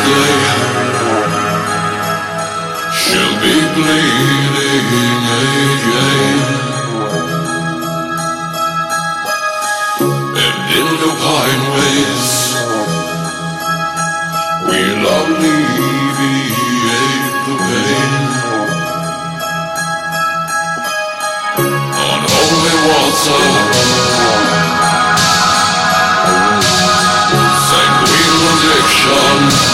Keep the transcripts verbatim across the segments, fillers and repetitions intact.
day she'll be bleeding again. And in the pine ways we'll alleviate the pain. On holy water sanguine addiction,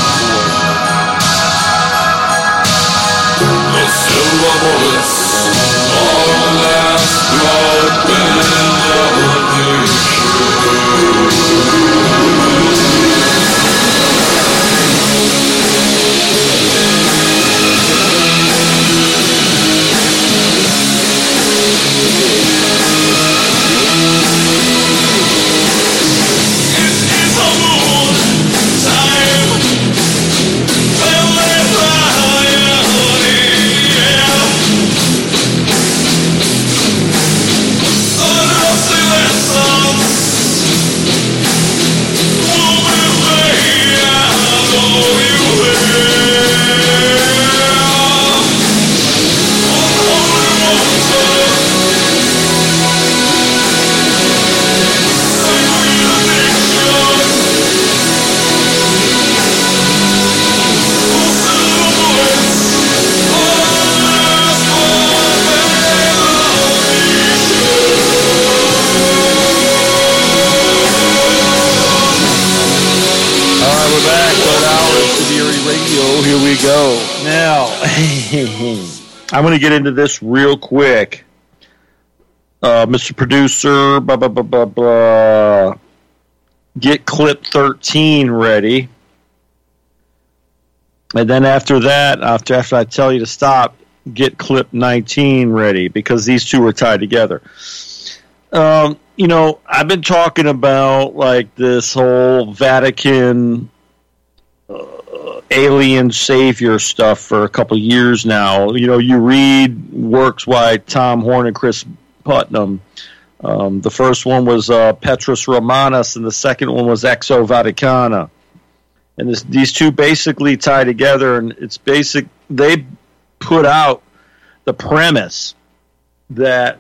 the silver bullets are the last blood benediction. Here we go. Now, I'm going to get into this real quick. Uh, Mister Producer, blah, blah, blah, blah, blah. Get clip thirteen ready. And then after that, after, after I tell you to stop, get clip nineteen ready, because these two are tied together. Um, you know, I've been talking about, like, this whole Vatican Uh, alien savior stuff for a couple of years now. You know, you read works by Tom Horn and Chris Putnam. Um, the first one was uh, Petrus Romanus, and the second one was Exo Vaticana. And this, these two basically tie together, and it's basic. They put out the premise that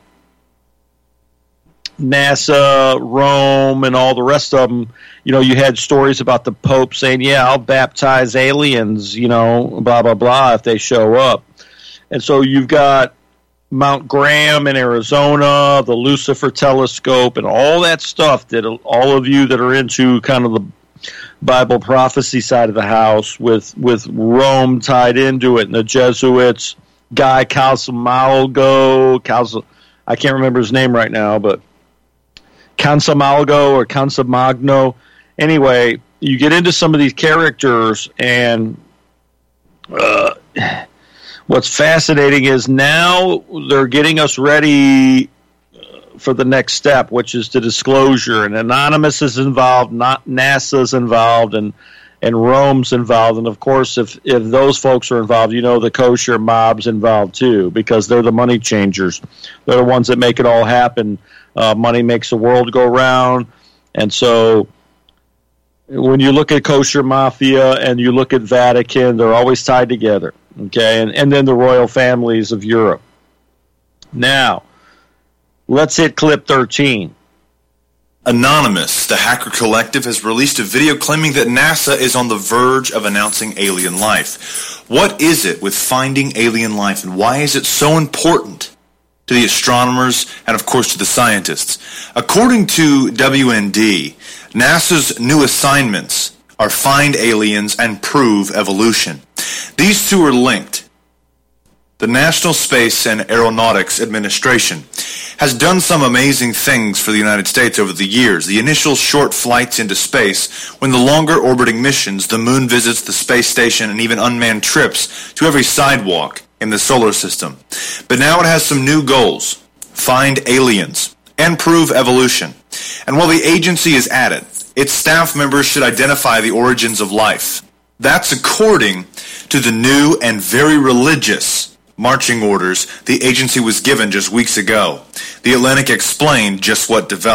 NASA, Rome, and all the rest of them, you know, you had stories about the Pope saying, yeah, I'll baptize aliens, you know, blah, blah, blah, if they show up. And so you've got Mount Graham in Arizona, the Lucifer telescope, and all that stuff that all of you that are into kind of the Bible prophecy side of the house, with, with Rome tied into it, and the Jesuits, Guy Consamalgo, Calsa, I can't remember his name right now, but Consamalgo or Consamagno. Anyway, you get into some of these characters, and uh, what's fascinating is now they're getting us ready for the next step, which is the disclosure. And Anonymous is involved, not NASA's involved, and and Rome's involved. And of course, if if those folks are involved, you know the kosher mob's involved too, because they're the money changers. They're the ones that make it all happen. Uh, money makes the world go round. And so when you look at kosher mafia and you look at Vatican, they're always tied together. Okay, and, and then the royal families of Europe. Now, let's hit clip thirteen. Anonymous, the hacker collective, has released a video claiming that NASA is on the verge of announcing alien life. What is it with finding alien life, and why is it so important to the astronomers and, of course, to the scientists? According to W N D, NASA's new assignments are find aliens and prove evolution. These two are linked. The National Space and Aeronautics Administration has done some amazing things for the United States over the years. The initial short flights into space, when the longer orbiting missions, the moon visits, the space station, and even unmanned trips to every sidewalk in the solar system. But now it has some new goals: find aliens and prove evolution. And while the agency is at it, its staff members should identify the origins of life. That's according to the new and very religious marching orders the agency was given just weeks ago. The Atlantic explained just what developed.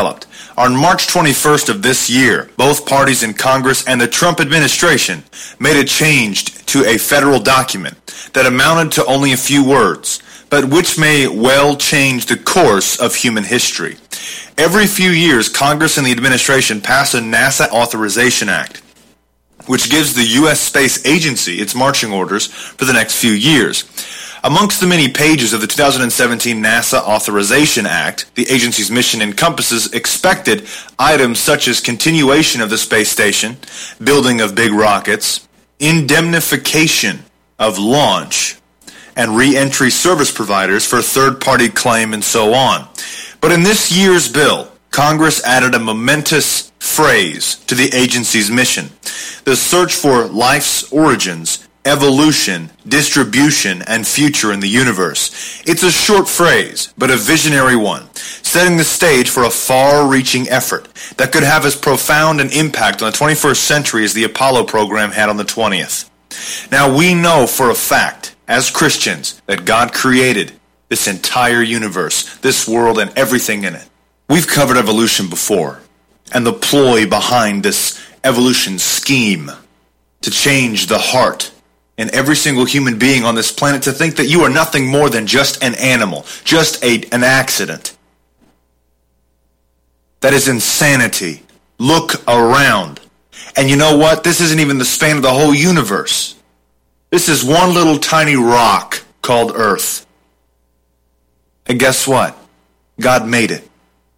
On March twenty-first of this year, both parties in Congress and the Trump administration made a change to a federal document that amounted to only a few words, but which may well change the course of human history. Every few years, Congress and the administration pass a NASA Authorization Act, which gives the U S Space Agency its marching orders for the next few years. Amongst the many pages of the two thousand seventeen NASA Authorization Act, the agency's mission encompasses expected items such as continuation of the space station, building of big rockets, indemnification of launch, and re-entry service providers for third-party claim, and so on. But in this year's bill, Congress added a momentous phrase to the agency's mission: the search for life's origins, evolution, distribution, and future in the universe. It's a short phrase, but a visionary one, setting the stage for a far-reaching effort that could have as profound an impact on the twenty-first century as the Apollo program had on the twentieth. Now, we know for a fact, as Christians, that God created this entire universe, this world, and everything in it. We've covered evolution before, and the ploy behind this evolution scheme to change the heart in every single human being on this planet to think that you are nothing more than just an animal, just a, an accident. That is insanity. Look around. And you know what? This isn't even the span of the whole universe. This is one little tiny rock called Earth. And guess what? God made it.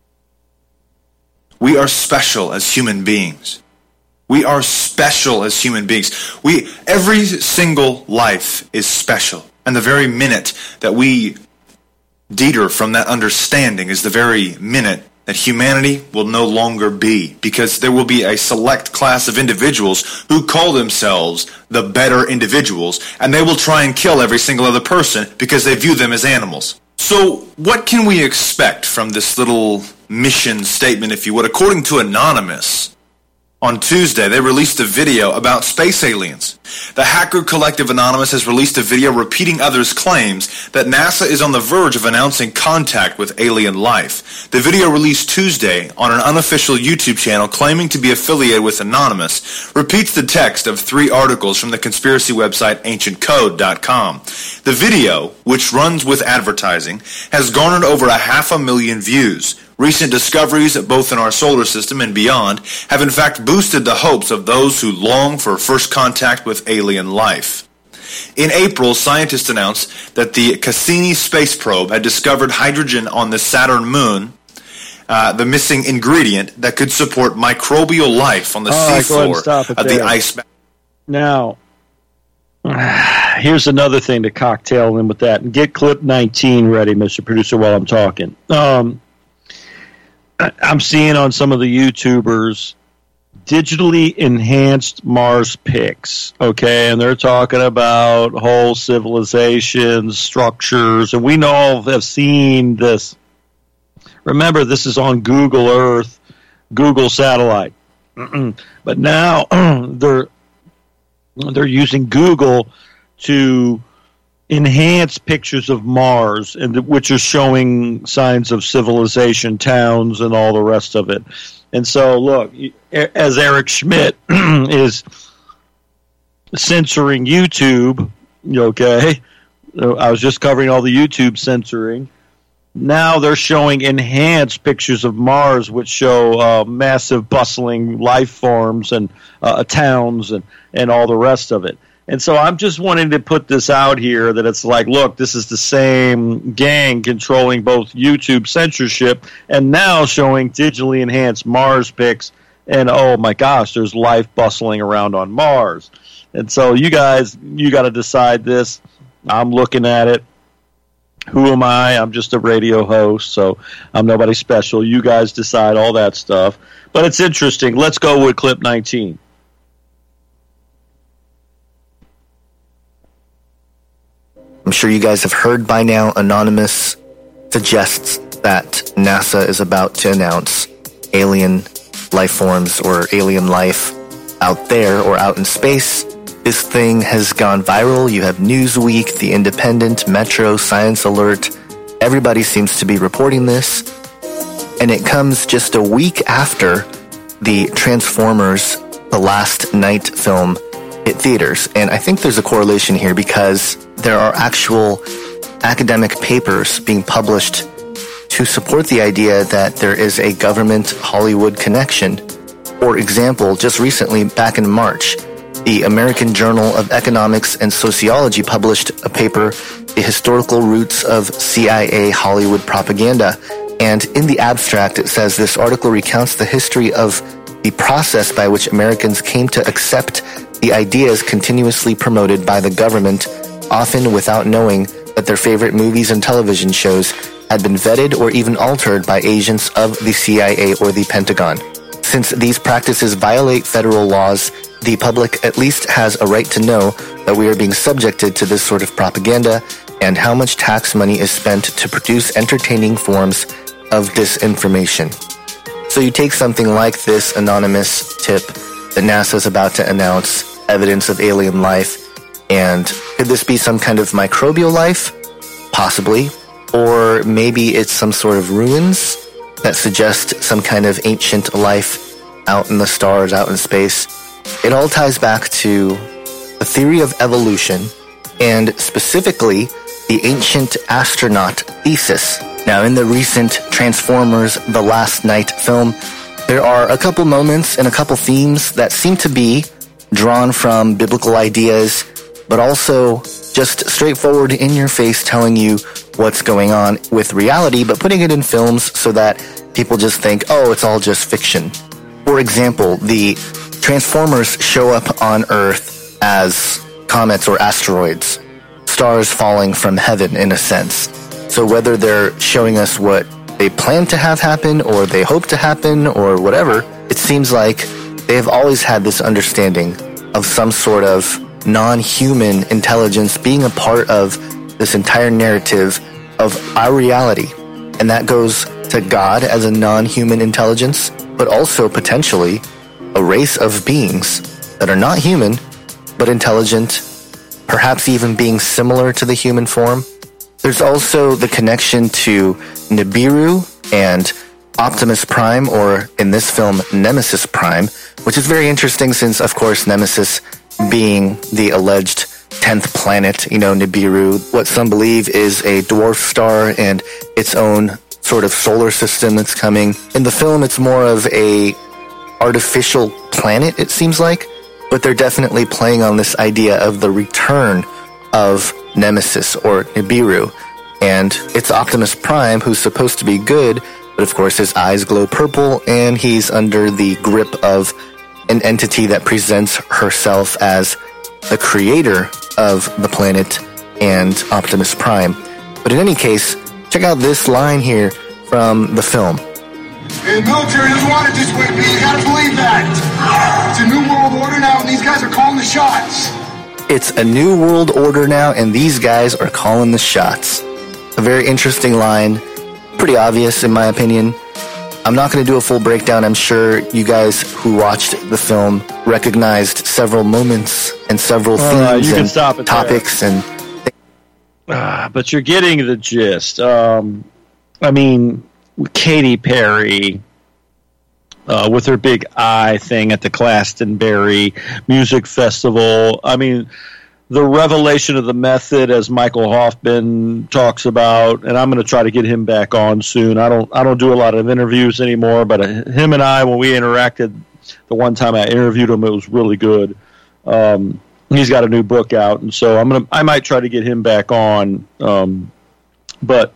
We are special as human beings. We are special as human beings. We, every single life is special. And the very minute that we deter from that understanding is the very minute that humanity will no longer be, because there will be a select class of individuals who call themselves the better individuals, and they will try and kill every single other person because they view them as animals. So what can we expect from this little mission statement, if you would? According to Anonymous, on Tuesday, they released a video about space aliens. The Hacker Collective Anonymous has released a video repeating others' claims that NASA is on the verge of announcing contact with alien life. The video released Tuesday on an unofficial YouTube channel claiming to be affiliated with Anonymous repeats the text of three articles from the conspiracy website ancient code dot com. The video, which runs with advertising, has garnered over a half a million views. Recent discoveries, both in our solar system and beyond, have in fact boosted the hopes of those who long for first contact with alien life. In April, scientists announced that the Cassini space probe had discovered hydrogen on the Saturn moon, uh, the missing ingredient that could support microbial life on the All right, seafloor of the there. ice. Now, here's another thing to cocktail in with that. And get clip nineteen ready, Mister Producer, while I'm talking. Um, I'm seeing on some of the YouTubers digitally enhanced Mars pics, okay? And they're talking about whole civilizations, structures, and we all have seen this. Remember, this is on Google Earth, Google Satellite. But now they're they're using Google to enhance pictures of Mars, and which are showing signs of civilization, towns, and all the rest of it. And so, look, as Eric Schmidt is censoring YouTube, okay, I was just covering all the YouTube censoring. Now they're showing enhanced pictures of Mars, which show uh, massive, bustling life forms and uh, towns and, and all the rest of it. And so I'm just wanting to put this out here that it's like, look, this is the same gang controlling both YouTube censorship and now showing digitally enhanced Mars pics. And, oh, my gosh, there's life bustling around on Mars. And so you guys, you got to decide this. I'm looking at it. Who am I? I'm just a radio host, so I'm nobody special. You guys decide all that stuff. But it's interesting. Let's go with clip nineteen. I'm sure you guys have heard by now, Anonymous suggests that NASA is about to announce alien life forms or alien life out there or out in space. This thing has gone viral. You have Newsweek, The Independent, Metro, Science Alert. Everybody seems to be reporting this. and it comes just a week after the Transformers The Last Night film hit theaters. And I think there's a correlation here because there are actual academic papers being published to support the idea that there is a government-Hollywood connection. For example, just recently, back in March, the American Journal of Economics and Sociology published a paper, The Historical Roots of C I A Hollywood Propaganda. And in the abstract, it says this article recounts the history of the process by which Americans came to accept the ideas continuously promoted by the government, often without knowing that their favorite movies and television shows had been vetted or even altered by agents of the C I A or the Pentagon. Since these practices violate federal laws, the public at least has a right to know that we are being subjected to this sort of propaganda and how much tax money is spent to produce entertaining forms of disinformation. So you take something like this anonymous tip that NASA is about to announce evidence of alien life, and could this be some kind of microbial life? Possibly. Or maybe it's some sort of ruins that suggest some kind of ancient life out in the stars, out in space. It all ties back to the theory of evolution, and specifically the ancient astronaut thesis. Now, in the recent Transformers The Last Night film, there are a couple moments and a couple themes that seem to be drawn from biblical ideas, but also just straightforward in your face telling you what's going on with reality, but putting it in films so that people just think, oh, it's all just fiction. For example, the Transformers show up on Earth as comets or asteroids, stars falling from heaven in a sense. So whether they're showing us what they plan to have happen or they hope to happen or whatever, it seems like they have always had this understanding of some sort of non-human intelligence being a part of this entire narrative of our reality. And that goes to God as a non-human intelligence, but also potentially a race of beings that are not human, but intelligent, perhaps even being similar to the human form. There's also the connection to Nibiru and Optimus Prime, or in this film, Nemesis Prime, which is very interesting since, of course, Nemesis being the alleged tenth planet, you know, Nibiru, what some believe is a dwarf star and its own sort of solar system that's coming. In the film, it's more of a artificial planet, it seems like, but they're definitely playing on this idea of the return of Nemesis or Nibiru. And it's Optimus Prime who's supposed to be good, but of course his eyes glow purple and he's under the grip of an entity that presents herself as the creator of the planet and Optimus Prime. But in any case, check out this line here from the film. The military doesn't want it this way, but you gotta believe that. It's a new world order now, and these guys are calling the shots. It's a new world order now, and these guys are calling the shots. A very interesting line. Pretty obvious, in my opinion. I'm not going to do a full breakdown. I'm sure you guys who watched the film recognized several moments and several uh, themes you can and stop it topics. there. and. Uh, but you're getting the gist. Um, I mean, Katy Perry uh, with her big eye thing at the Glastonbury Music Festival. I mean, the revelation of the method, as Michael Hoffman talks about, and I'm going to try to get him back on soon. I don't, I don't do a lot of interviews anymore, but him and I, when we interacted, the one time I interviewed him, it was really good. Um, he's got a new book out, and so I'm gonna, I might try to get him back on. Um, but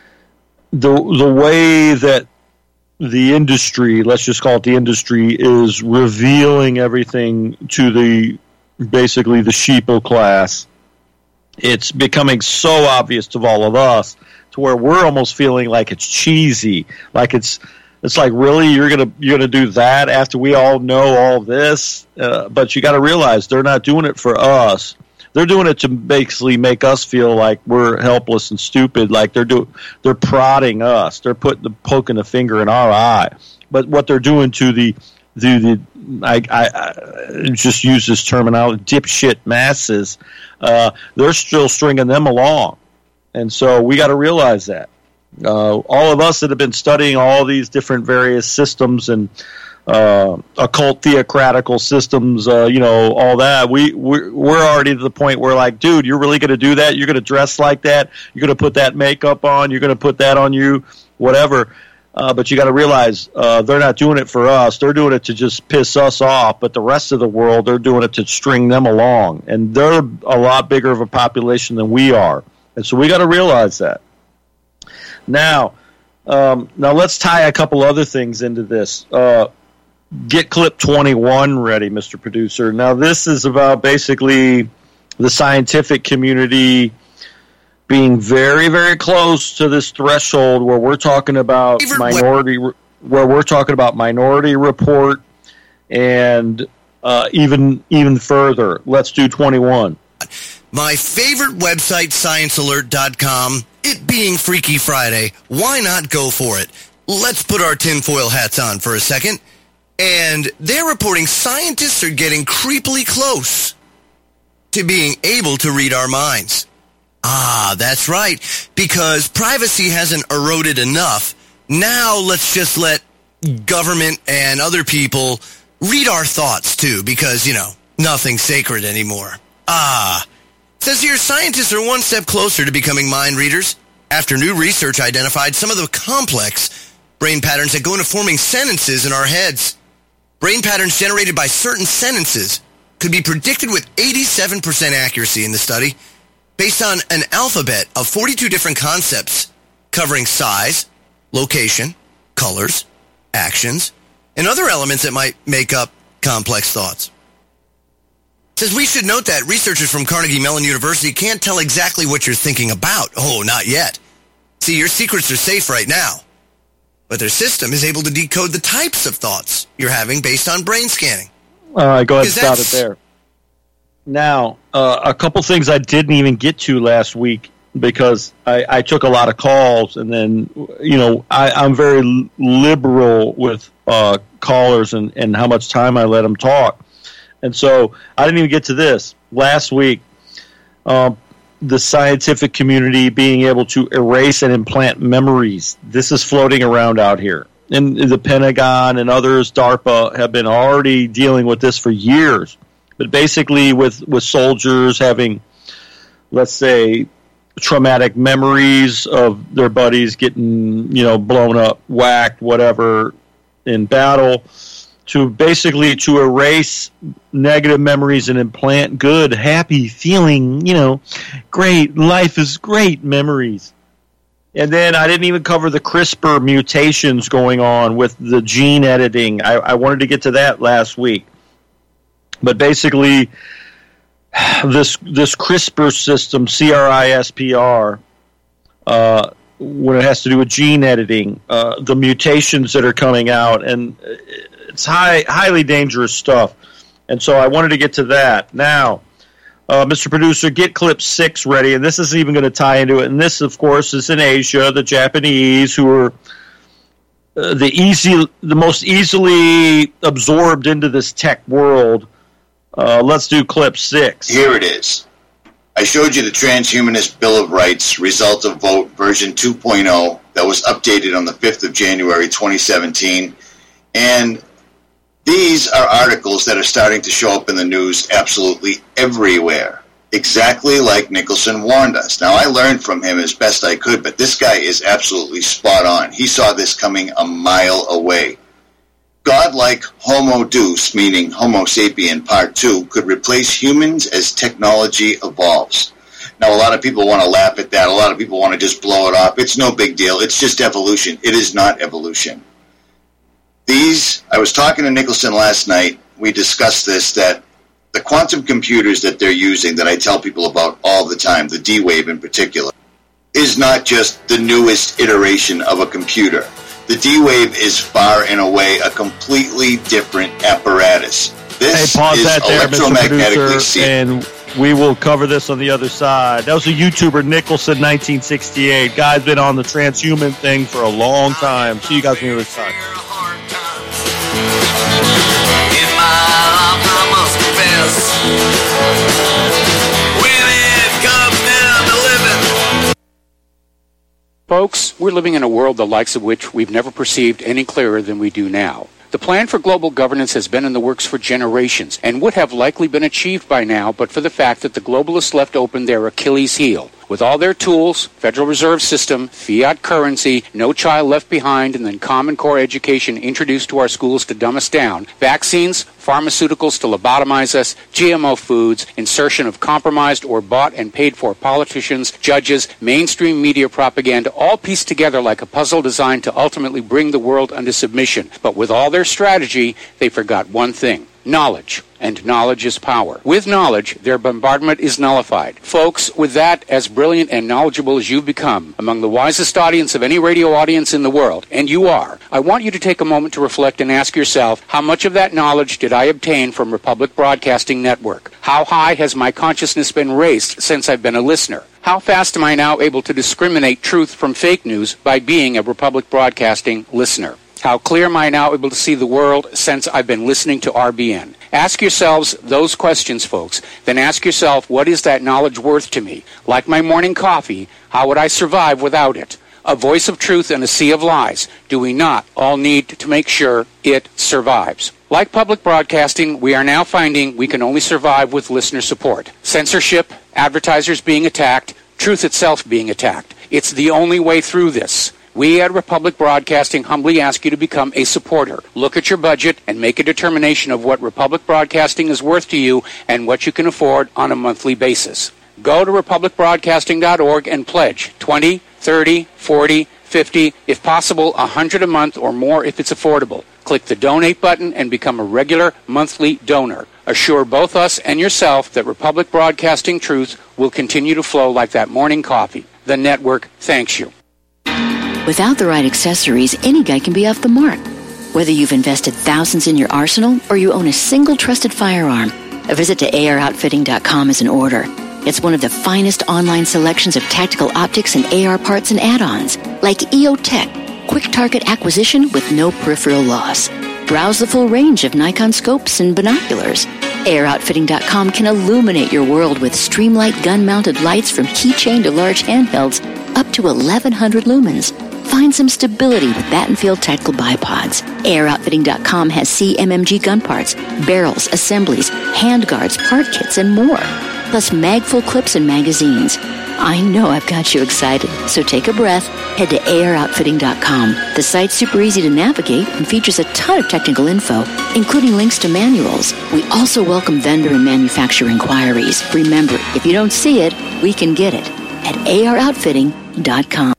the the way that the industry, let's just call it the industry, is revealing everything to the basically the sheeple class, it's becoming so obvious to all of us to where we're almost feeling like it's cheesy, like it's it's like, really, you're gonna you're gonna do that after we all know all this? Uh, but you got to realize they're not doing it for us. They're doing it to basically make us feel like we're helpless and stupid. Like they're do they're prodding us. They're putting the poking the finger in our eye. But what they're doing to the the, the I, I, I just use this terminology, dipshit masses, uh, they're still stringing them along. And so we got to realize that. Uh, all of us that have been studying all these different various systems and uh, occult theocratical systems, uh, you know, all that, we, we're, we're already to the point where, like, dude, you're really going to do that? You're going to dress like that? You're going to put that makeup on? You're going to put that on you? Whatever. Uh, but you got to realize uh, they're not doing it for us. They're doing it to just piss us off. But the rest of the world, they're doing it to string them along. And they're a lot bigger of a population than we are. And so we got to realize that. Now, um, now let's tie a couple other things into this. Uh, get clip twenty-one ready, Mister Producer. Now, this is about basically the scientific community being very, very close to this threshold where we're talking about minority, where we're talking about Minority Report, and uh, even even further. Let's do twenty-one. My favorite website, science alert dot com. It being Freaky Friday, why not go for it? Let's put our tinfoil hats on for a second. And they're reporting scientists are getting creepily close to being able to read our minds. Ah, that's right, because privacy hasn't eroded enough. Now let's just let government and other people read our thoughts too, because, you know, nothing's sacred anymore. Ah, says here scientists are one step closer to becoming mind readers after new research identified some of the complex brain patterns that go into forming sentences in our heads. Brain patterns generated by certain sentences could be predicted with eighty-seven percent accuracy in the study, based on an alphabet of forty-two different concepts covering size, location, colors, actions, and other elements that might make up complex thoughts. It says we should note that researchers from Carnegie Mellon University can't tell exactly what you're thinking about. Oh, not yet. See, your secrets are safe right now. But their system is able to decode the types of thoughts you're having based on brain scanning. All right, go ahead and stop it there. Now, uh, a couple things I didn't even get to last week because I, I took a lot of calls, and then, you know, I, I'm very liberal with uh, callers and, and how much time I let them talk. And so I didn't even get to this. Last week, um, the scientific community being able to erase and implant memories. This is floating around out here. And the Pentagon and others, DARPA, have been already dealing with this for years. But basically with, with soldiers having, let's say, traumatic memories of their buddies getting, you know, blown up, whacked, whatever, in battle, to basically to erase negative memories and implant good, happy, feeling, you know, great, life is great memories. And then I didn't even cover the CRISPR mutations going on with the gene editing. I, I wanted to get to that last week. But basically, this this CRISPR system, C R I S P R, uh, when it has to do with gene editing, uh, the mutations that are coming out, and it's high, highly dangerous stuff. And so I wanted to get to that. Now, uh, Mister Producer, get clip six ready, and this is even going to tie into it. And this, of course, is in Asia, the Japanese, who are uh, the easy, the most easily absorbed into this tech world. Uh, let's do clip six. Here it is. I showed you the Transhumanist Bill of Rights, result of vote version two point oh, that was updated on the fifth of January twenty seventeen. And these are articles that are starting to show up in the news absolutely everywhere, exactly like Nicholson warned us. Now, I learned from him as best I could, but this guy is absolutely spot on. He saw this coming a mile away. Godlike Homo Deus, meaning Homo sapien Part two, could replace humans as technology evolves. Now, a lot of people want to laugh at that. A lot of people want to just blow it off. It's no big deal. It's just evolution. It is not evolution. These, I was talking to Nicholson last night. We discussed this, that the quantum computers that they're using, that I tell people about all the time, the D-Wave in particular, is not just the newest iteration of a computer. The D-Wave is far and away a completely different apparatus. This hey, pause is that there, Mister electromagnetically Producer, and we will cover this on the other side. That was a YouTuber, Nicholson, nineteen sixty-eight. Guy's been on the transhuman thing for a long time. See you guys on the other side. In my life, I must confess, when it comes down to living. Folks, we're living in a world the likes of which we've never perceived any clearer than we do now. The plan for global governance has been in the works for generations and would have likely been achieved by now but for the fact that the globalists left open their Achilles heel. With all their tools, Federal Reserve System, fiat currency, no child left behind, and then Common Core education introduced to our schools to dumb us down, vaccines, pharmaceuticals to lobotomize us, G M O foods, insertion of compromised or bought and paid for politicians, judges, mainstream media propaganda, all pieced together like a puzzle designed to ultimately bring the world under submission. But with all their strategy, they forgot one thing. Knowledge. And knowledge is power. With knowledge, their bombardment is nullified. Folks, with that, as brilliant and knowledgeable as you've become, among the wisest audience of any radio audience in the world, and you are, I want you to take a moment to reflect and ask yourself, how much of that knowledge did I obtain from Republic Broadcasting Network? How high has my consciousness been raised since I've been a listener? How fast am I now able to discriminate truth from fake news by being a Republic Broadcasting listener? How clear am I now able to see the world since I've been listening to R B N? Ask yourselves those questions, folks. Then ask yourself, what is that knowledge worth to me? Like my morning coffee, how would I survive without it? A voice of truth in a sea of lies. Do we not all need to make sure it survives? Like public broadcasting, we are now finding we can only survive with listener support. Censorship, advertisers being attacked, truth itself being attacked. It's the only way through this. We at Republic Broadcasting humbly ask you to become a supporter. Look at your budget and make a determination of what Republic Broadcasting is worth to you and what you can afford on a monthly basis. Go to republic broadcasting dot org and pledge twenty, thirty, forty, fifty, if possible one hundred a month or more if it's affordable. Click the donate button and become a regular monthly donor. Assure both us and yourself that Republic Broadcasting truth will continue to flow like that morning coffee. The network thanks you. Without the right accessories, any guy can be off the mark. Whether you've invested thousands in your arsenal or you own a single trusted firearm, a visit to A R outfitting dot com is in order. It's one of the finest online selections of tactical optics and A R parts and add-ons, like E O Tech, quick target acquisition with no peripheral loss. Browse the full range of Nikon scopes and binoculars. A R outfitting dot com can illuminate your world with Streamlight gun-mounted lights from keychain to large handhelds up to eleven hundred lumens. Find some stability with Battenfield Tactical Bipods. A R outfitting dot com has C M M G gun parts, barrels, assemblies, handguards, part kits, and more. Plus magful clips and magazines. I know I've got you excited, so take a breath. Head to A R outfitting dot com. The site's super easy to navigate and features a ton of technical info, including links to manuals. We also welcome vendor and manufacturer inquiries. Remember, if you don't see it, we can get it at A R outfitting dot com.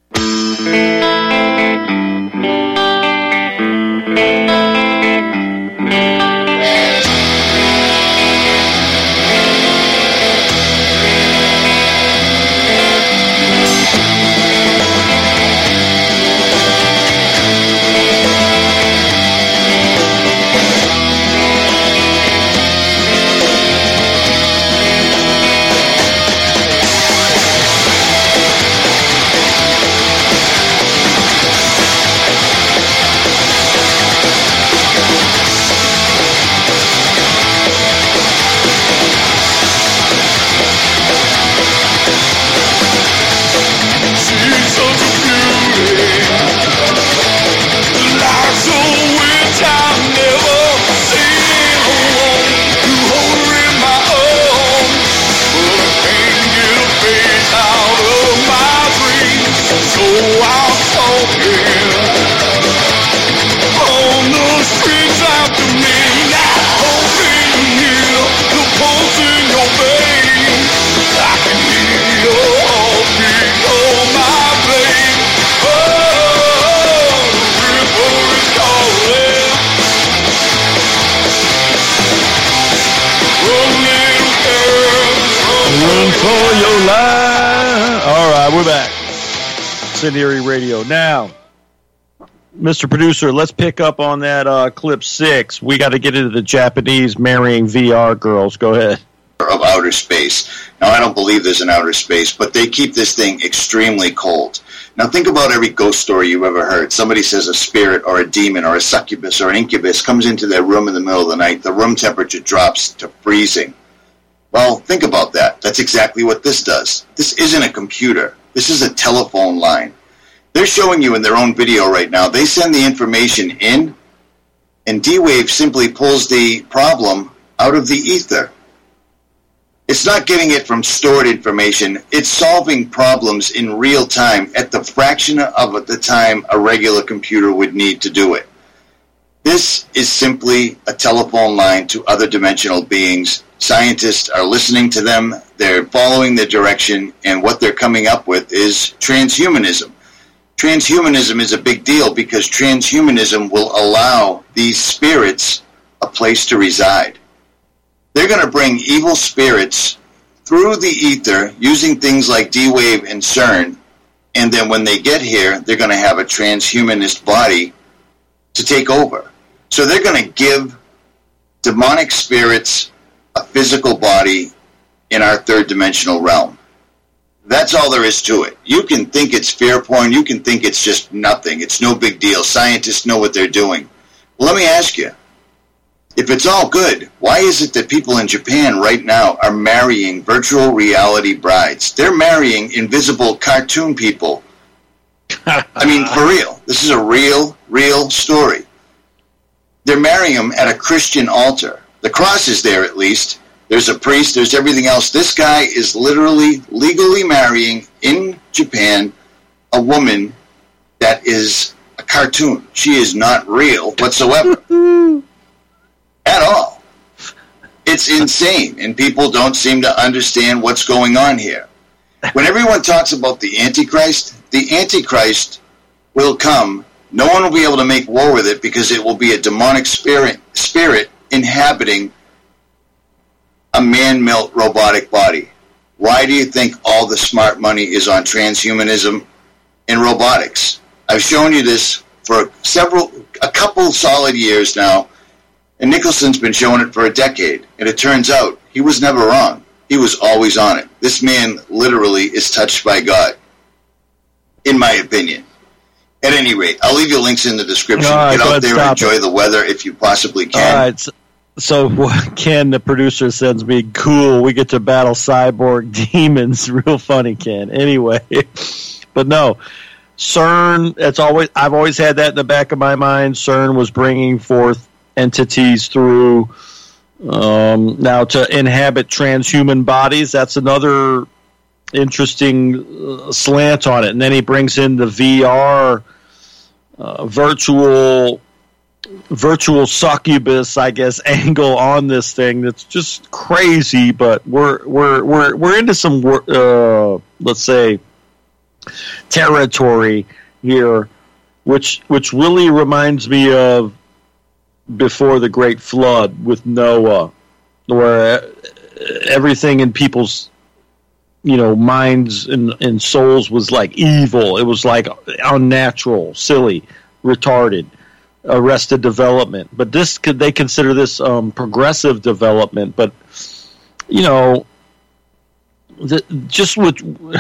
Incendiary Radio. Now, Mister Producer, let's pick up on that uh, clip six. We got to get into the Japanese marrying V R girls. Go ahead. Of outer space. Now, I don't believe there's an outer space, but they keep this thing extremely cold. Now, think about every ghost story you've ever heard. Somebody says a spirit or a demon or a succubus or an incubus comes into their room in the middle of the night. The room temperature drops to freezing. Well, think about that. That's exactly what this does. This isn't a computer. This is a telephone line. They're showing you in their own video right now. They send the information in, and D-Wave simply pulls the problem out of the ether. It's not getting it from stored information. It's solving problems in real time at the fraction of the time a regular computer would need to do it. This is simply a telephone line to other dimensional beings. Scientists are listening to them. They're following their direction, and what they're coming up with is transhumanism. Transhumanism is a big deal because transhumanism will allow these spirits a place to reside. They're going to bring evil spirits through the ether using things like D-Wave and CERN, and then when they get here, they're going to have a transhumanist body to take over. So they're going to give demonic spirits a physical body in our third dimensional realm. That's all there is to it. You can think it's fear porn. You can think it's just nothing. It's no big deal. Scientists know what they're doing. Well, let me ask you, if it's all good, why is it that people in Japan right now are marrying virtual reality brides? They're marrying invisible cartoon people. I mean, for real. This is a real, real story. They're marrying them at a Christian altar. The cross is there, at least. There's a priest. There's everything else. This guy is literally legally marrying in Japan a woman that is a cartoon. She is not real whatsoever. At all. It's insane, and people don't seem to understand what's going on here. When everyone talks about the Antichrist, the Antichrist will come. No one will be able to make war with it because it will be a demonic spirit, spirit inhabiting a man-built robotic body. Why do you think all the smart money is on transhumanism and robotics? I've shown you this for several, a couple solid years now, and Nicholson's been showing it for a decade, and it turns out he was never wrong. He was always on it. This man literally is touched by God, in my opinion. At any rate, I'll leave you links in the description. Right, Get out there and enjoy it. the weather if you possibly can. All right. So, so Ken, the producer, sends me, cool, we get to battle cyborg demons. Real funny, Ken. Anyway, but no, CERN, it's always, I've always had that in the back of my mind. CERN was bringing forth entities through um, now to inhabit transhuman bodies. That's another interesting uh, slant on it. And then he brings in the V R uh, virtual virtual succubus, I guess, angle on this thing. That's just crazy. But we're we're we're we're into some uh, let's say territory here, which which really reminds me of before the Great Flood with Noah, where everything in people's, you know, minds and, and souls was like evil. It was like unnatural, silly, retarded, arrested development. But this could they consider this um, progressive development. But you know, the, just with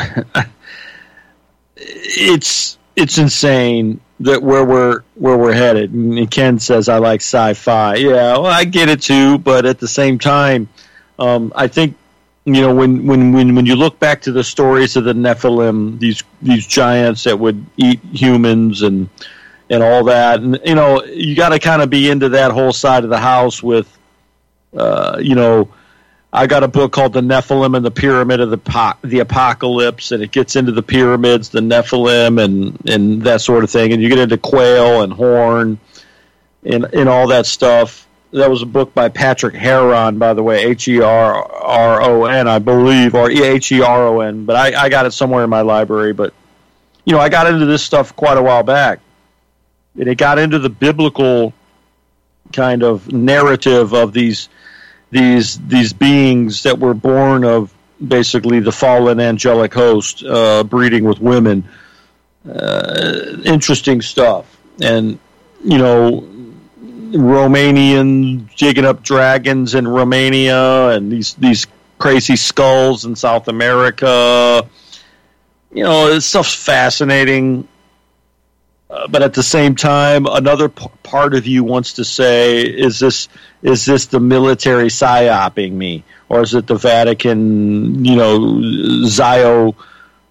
it's it's insane that where we're where we're headed. And Ken says I like sci-fi. Yeah, well, I get it too. But at the same time, um, I think, you know, when, when, when, when you look back to the stories of the Nephilim, these these giants that would eat humans and and all that, and you know, you got to kind of be into that whole side of the house with, uh, you know, I got a book called The Nephilim and the Pyramid of the po- the Apocalypse, and it gets into the pyramids, the Nephilim, and, and that sort of thing, and you get into quail and horn and and all that stuff. That was a book by Patrick Heron, by the way, H E R R O N, I believe, or H E R O N, but I, I got it somewhere in my library. But, you know, I got into this stuff quite a while back, and it got into the biblical kind of narrative of these these these beings that were born of basically the fallen angelic host uh, breeding with women. Uh, interesting stuff. And, you know, Romanian digging up dragons in Romania and these these crazy skulls in South America. You know, this stuff's fascinating. Uh, but at the same time, another p- part of you wants to say, is this is this the military psyoping me? Or is it the Vatican, you know, Zio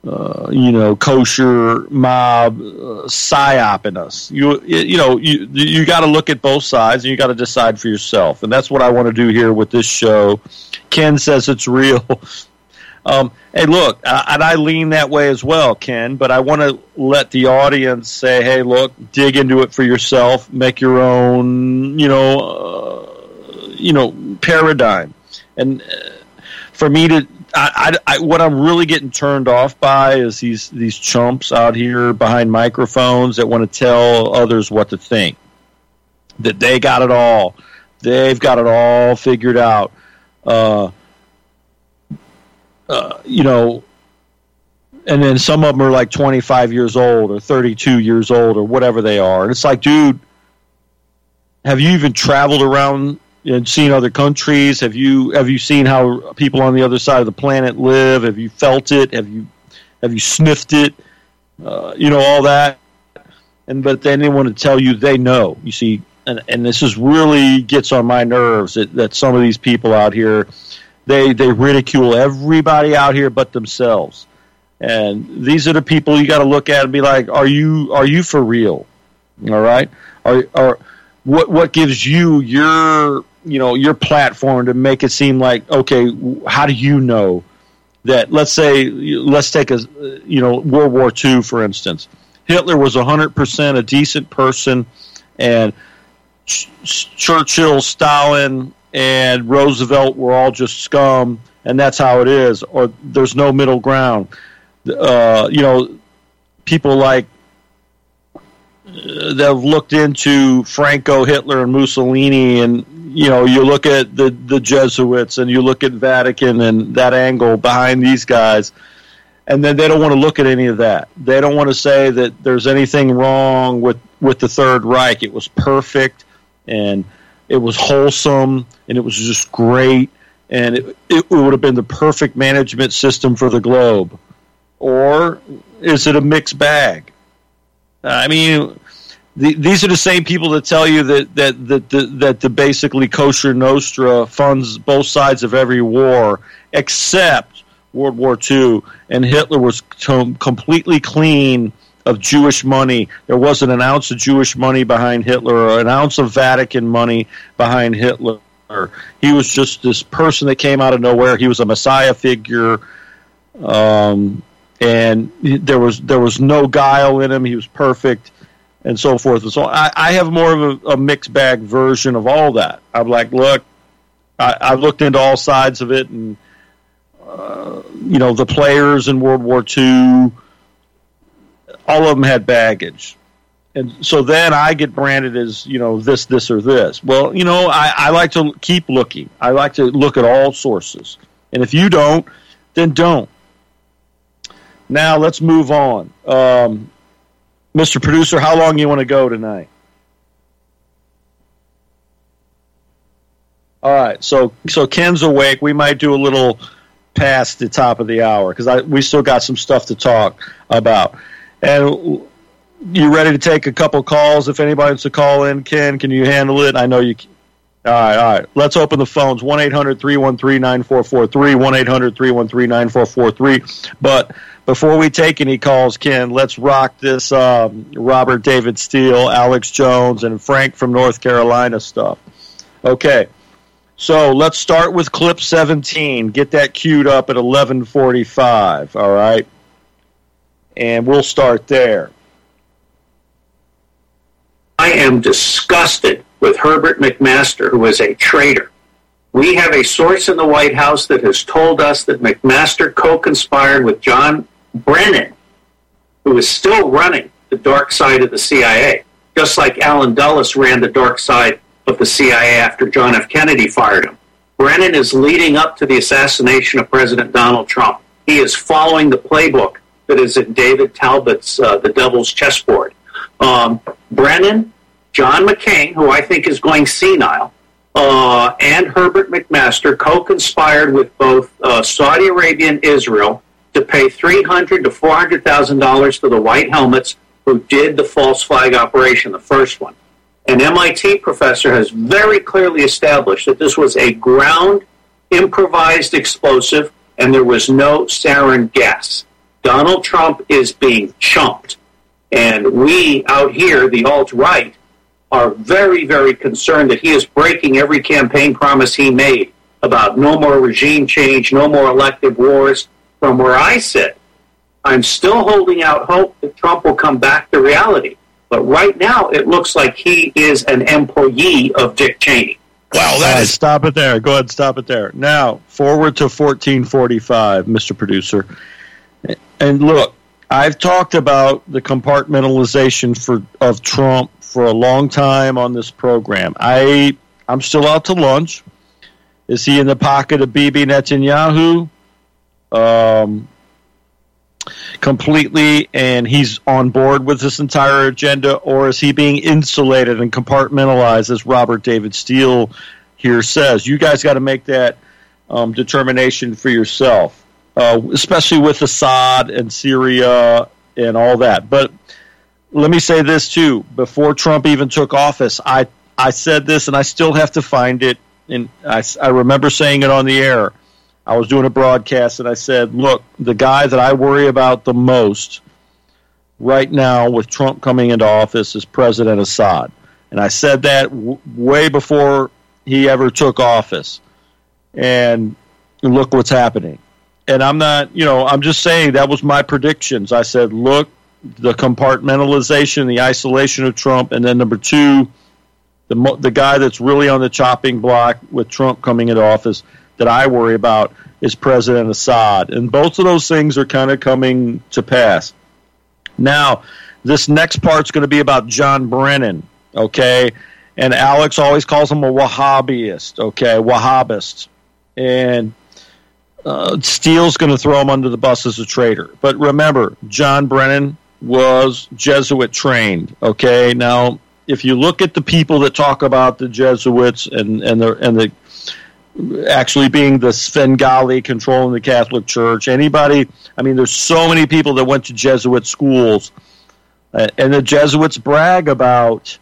uh, you know, kosher mob uh, psyoping us. You you know you you got to look at both sides and you got to decide for yourself, and that's what I want to do here with this show. Ken says it's real. Um, hey, look, uh, and I lean that way as well, Ken, but I want to let the audience say, hey, look, dig into it for yourself, make your own, you know, uh, you know, paradigm. And uh, for me to, I, I, I, what I'm really getting turned off by is these, these chumps out here behind microphones that want to tell others what to think, that they got it all. They've got it all figured out. Uh, Uh, you know, and then some of them are like twenty-five years old or thirty-two years old or whatever they are. And it's like, dude, have you even traveled around and seen other countries? Have you have you seen how people on the other side of the planet live? Have you felt it? Have you have you sniffed it? Uh, you know, all that. And but then they want to tell you they know. You see, and, and this is really gets on my nerves that, that some of these people out here, They they ridicule everybody out here but themselves, and these are the people you got to look at and be like, are you are you for real? All right, are are what what gives you your you know your platform to make it seem like, okay, how do you know that? Let's say let's take a you know World War Two for instance. Hitler was a hundred percent a decent person, and Ch- Churchill, Stalin, and Roosevelt were all just scum, and that's how it is, or there's no middle ground. Uh, you know, people like uh, that have looked into Franco, Hitler, and Mussolini, and, you know, you look at the, the Jesuits, and you look at Vatican and that angle behind these guys, and then they don't want to look at any of that. They don't want to say that there's anything wrong with, with the Third Reich. It was perfect, and it was wholesome, and it was just great, and it, it would have been the perfect management system for the globe. Or is it a mixed bag? I mean, the, these are the same people that tell you that that that the, that the basically kosher Nostra funds both sides of every war except World War Two, and Hitler was com- completely clean of Jewish money. There wasn't an ounce of Jewish money behind Hitler or an ounce of Vatican money behind Hitler. He was just this person that came out of nowhere. He was a messiah figure, um, and there was there was no guile in him. He was perfect, and so forth. And so I, I have more of a, a mixed bag version of all that. I'm like, look, I, I've looked into all sides of it, and uh, you know, the players in World War Two, all of them had baggage. And so then I get branded as, you know, this, this, or this. Well, you know, I, I like to keep looking. I like to look at all sources. And if you don't, then don't. Now let's move on. Um, Mister Producer, how long do you want to go tonight? All right, so so Ken's awake. We might do a little past the top of the hour because we still got some stuff to talk about. And you ready to take a couple calls? If anybody wants to call in, Ken, can you handle it? I know you can. All right, all right. Let's open the phones. one eight hundred three one three nine four four three, one eight hundred three one three nine four four three. But before we take any calls, Ken, let's rock this um, Robert David Steele, Alex Jones, and Frank from North Carolina stuff. Okay, so let's start with clip seventeen. Get that queued up at eleven forty-five, all right? And we'll start there. I am disgusted with Herbert McMaster, who is a traitor. We have a source in the White House that has told us that McMaster co-conspired with John Brennan, who is still running the dark side of the C I A, just like Alan Dulles ran the dark side of the C I A after John F. Kennedy fired him. Brennan is leading up to the assassination of President Donald Trump. He is following the playbook that is in David Talbot's uh, The Devil's Chessboard. Um, Brennan, John McCain, who I think is going senile, uh, and Herbert McMaster co-conspired with both uh, Saudi Arabia and Israel to pay three hundred thousand to four hundred thousand dollars to the White Helmets who did the false flag operation, the first one. An M I T professor has very clearly established that this was a ground improvised explosive and there was no sarin gas. Donald Trump is being chumped. And we out here, the alt-right, are very, very concerned that he is breaking every campaign promise he made about no more regime change, no more elective wars. From where I sit, I'm still holding out hope that Trump will come back to reality. But right now, it looks like he is an employee of Dick Cheney. Wow, that right, is... Stop it there. Go ahead and stop it there. Now, forward to fourteen forty-five, Mister Producer. And look, I've talked about the compartmentalization for of Trump for a long time on this program. I, I'm still out to lunch. Is he in the pocket of Bibi Netanyahu? Um, completely, and he's on board with this entire agenda, or is he being insulated and compartmentalized, as Robert David Steele here says? You guys got to make that um, determination for yourself, uh, especially with Assad and Syria and all that. But let me say this, too. Before Trump even took office, I, I said this, and I still have to find it, and I, I remember saying it on the air. I was doing a broadcast, and I said, look, the guy that I worry about the most right now with Trump coming into office is President Assad. And I said that w- way before he ever took office. And look what's happening. And I'm not, you know, I'm just saying that was my predictions. I said, look, the compartmentalization, the isolation of Trump, and then number two, the mo- the guy that's really on the chopping block with Trump coming into office that I worry about is President Assad. And both of those things are kind of coming to pass. Now, this next part's going to be about John Brennan, okay? And Alex always calls him a Wahhabist, okay, Wahhabist. And uh, Steele's going to throw him under the bus as a traitor. But remember, John Brennan was Jesuit trained, okay? Now, if you look at the people that talk about the Jesuits and, and the and the actually being the Svengali controlling the Catholic Church. Anybody, I mean, there's so many people that went to Jesuit schools, uh, and the Jesuits brag about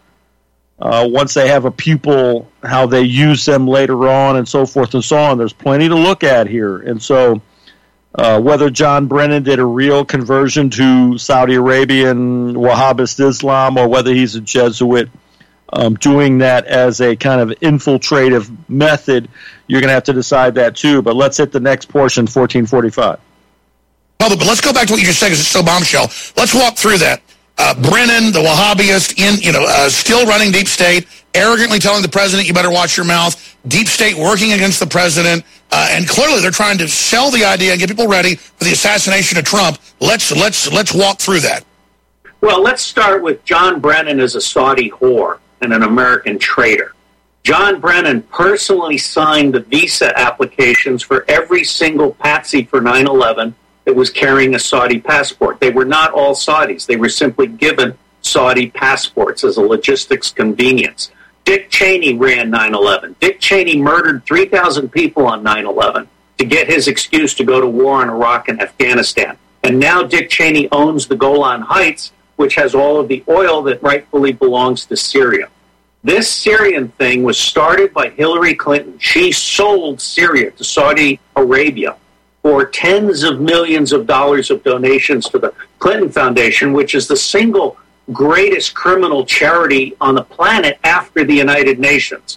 uh, once they have a pupil, how they use them later on and so forth and so on. There's plenty to look at here. And so uh, whether John Brennan did a real conversion to Saudi Arabian Wahhabist Islam or whether he's a Jesuit, Um, doing that as a kind of infiltrative method, you're going to have to decide that too. But let's hit the next portion, fourteen forty-five. Well, but let's go back to what you just said because it's so bombshell. Let's walk through that. Uh, Brennan, the Wahhabist, in you know, uh, still running deep state, arrogantly telling the president, you better watch your mouth. Deep state working against the president, uh, and clearly they're trying to sell the idea and get people ready for the assassination of Trump. Let's let's let's walk through that. Well, let's start with John Brennan as a Saudi whore and an American traitor. John Brennan personally signed the visa applications for every single patsy for nine eleven that was carrying a Saudi passport. They were not all Saudis. They were simply given Saudi passports as a logistics convenience. Dick Cheney ran nine eleven. Dick Cheney murdered three thousand people on nine eleven to get his excuse to go to war in Iraq and Afghanistan. And now Dick Cheney owns the Golan Heights, which has all of the oil that rightfully belongs to Syria. This Syrian thing was started by Hillary Clinton. She sold Syria to Saudi Arabia for tens of millions of dollars of donations to the Clinton Foundation, which is the single greatest criminal charity on the planet after the United Nations.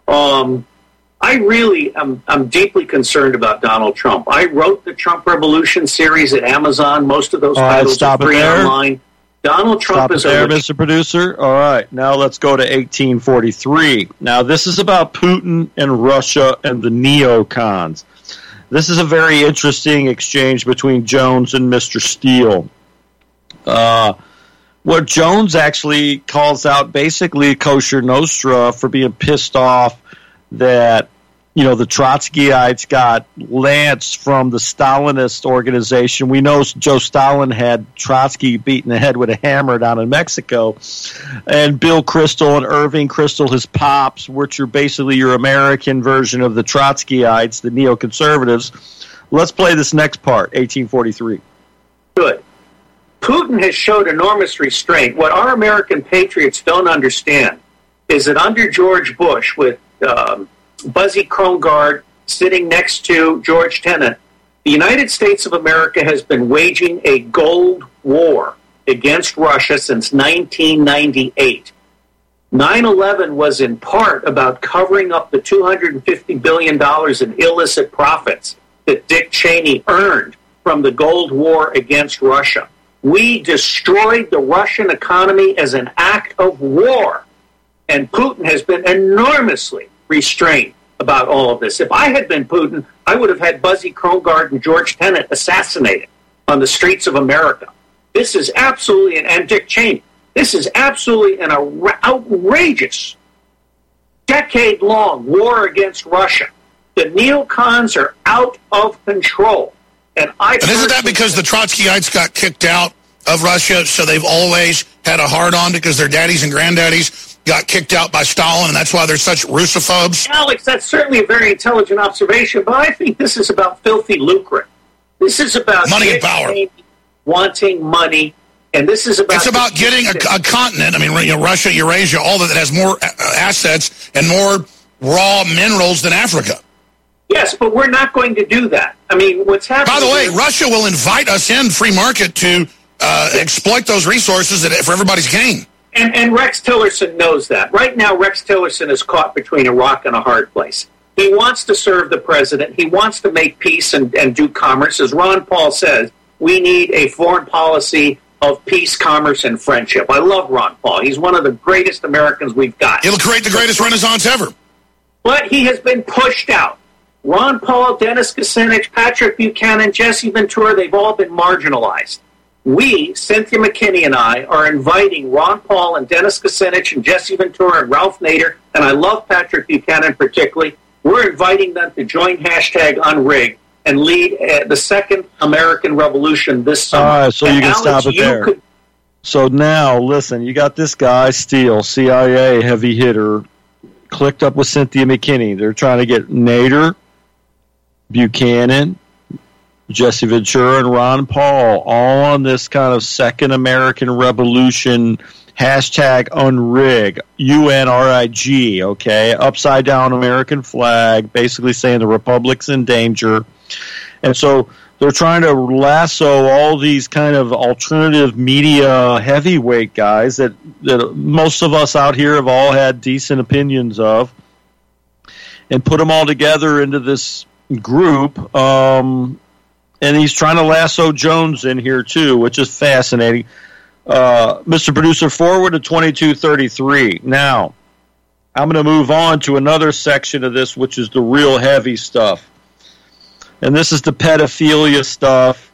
Um, I really am I'm deeply concerned about Donald Trump. I wrote the Trump Revolution series at Amazon. Most of those All right, titles stop are free it there. online. Donald Trump Stop is it there, a Mister Producer. All right, now let's go to eighteen forty-three. Now, this is about Putin and Russia and the neocons. This is a very interesting exchange between Jones and Mister Steele. Uh, where Jones actually calls out basically Kosher Nostra for being pissed off that, you know, the Trotskyites got lanced from the Stalinist organization. We know Joe Stalin had Trotsky beaten the head with a hammer down in Mexico. And Bill Kristol and Irving Kristol, his pops, which are basically your American version of the Trotskyites, the neoconservatives. Let's play this next part, eighteen forty-three. good. Putin has showed enormous restraint. What our American patriots don't understand is that under George Bush, with um, Buzzy Krongard sitting next to George Tenet, The United States of America has been waging a gold war against Russia since nineteen ninety-eight. nine eleven was in part about covering up the two hundred fifty billion dollars in illicit profits that Dick Cheney earned from the Gold War against Russia. We destroyed the Russian economy as an act of war, and Putin has been enormously restrained about all of this. If I had been Putin, I would have had Buzzy Krongard and George Tenet assassinated on the streets of America. This is absolutely, an, and Dick Cheney, this is absolutely an outrageous, decade-long war against Russia. The neocons are out of control. And, I and isn't that because the Trotskyites got kicked out of Russia, so they've always had a hard-on because their daddies and granddaddies got kicked out by Stalin, and that's why they're such Russophobes? Alex, that's certainly a very intelligent observation, but I think this is about filthy lucre. This is about money and power, wanting money, and this is about... It's about getting a, a continent, I mean, you know, Russia, Eurasia, all that, that has more assets and more raw minerals than Africa. Yes, but we're not going to do that. I mean, what's happening... By the way, is, Russia will invite us in, free market, to uh, exploit those resources that, for everybody's gain. And, and Rex Tillerson knows that. Right now, Rex Tillerson is caught between a rock and a hard place. He wants to serve the president. He wants to make peace and, and do commerce. As Ron Paul says, we need a foreign policy of peace, commerce, and friendship. I love Ron Paul. He's one of the greatest Americans we've got. He'll create the greatest renaissance ever. But he has been pushed out. Ron Paul, Dennis Kucinich, Patrick Buchanan, Jesse Ventura, they've all been marginalized. We, Cynthia McKinney and I, are inviting Ron Paul and Dennis Kucinich and Jesse Ventura and Ralph Nader, and I love Patrick Buchanan particularly. We're inviting them to join hashtag Unrig and lead uh, the second American Revolution this summer. All right, so and you can Alex, stop it you there. Could... So now, listen, you got this guy, Steele, C I A heavy hitter, clicked up with Cynthia McKinney. They're trying to get Nader, Buchanan, Jesse Ventura, and Ron Paul all on this kind of second American Revolution, hashtag Unrig, U N R I G, okay, upside down American flag, basically saying the Republic's in danger. And so they're trying to lasso all these kind of alternative media heavyweight guys that, that most of us out here have all had decent opinions of, and put them all together into this group, um, and he's trying to lasso Jones in here too, which is fascinating. Uh, Mister Producer, forward to twenty-two thirty-three. Now, I'm going to move on to another section of this, which is the real heavy stuff. And this is the pedophilia stuff,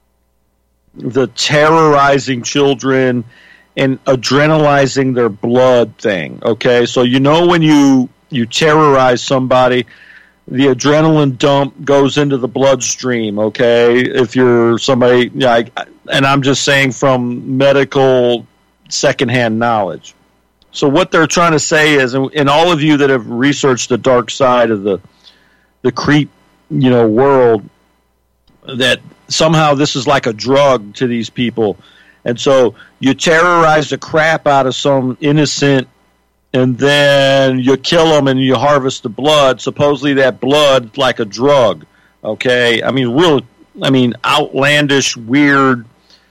the terrorizing children and adrenalizing their blood thing, okay? So you know when you, you terrorize somebody, the adrenaline dump goes into the bloodstream, okay? If you're somebody, like, and I'm just saying from medical secondhand knowledge. So what they're trying to say is, and all of you that have researched the dark side of the the creep, you know, world, that somehow this is like a drug to these people. And so you terrorize the crap out of some innocent, and then you kill them and you harvest the blood. Supposedly that blood like a drug, okay? I mean, real, I mean, outlandish, weird.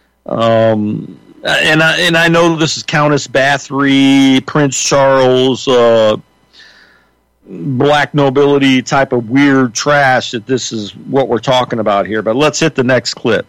Um, and I and I know this is Countess Bathory, Prince Charles, uh, black nobility type of weird trash that this is what we're talking about here. But let's hit the next clip.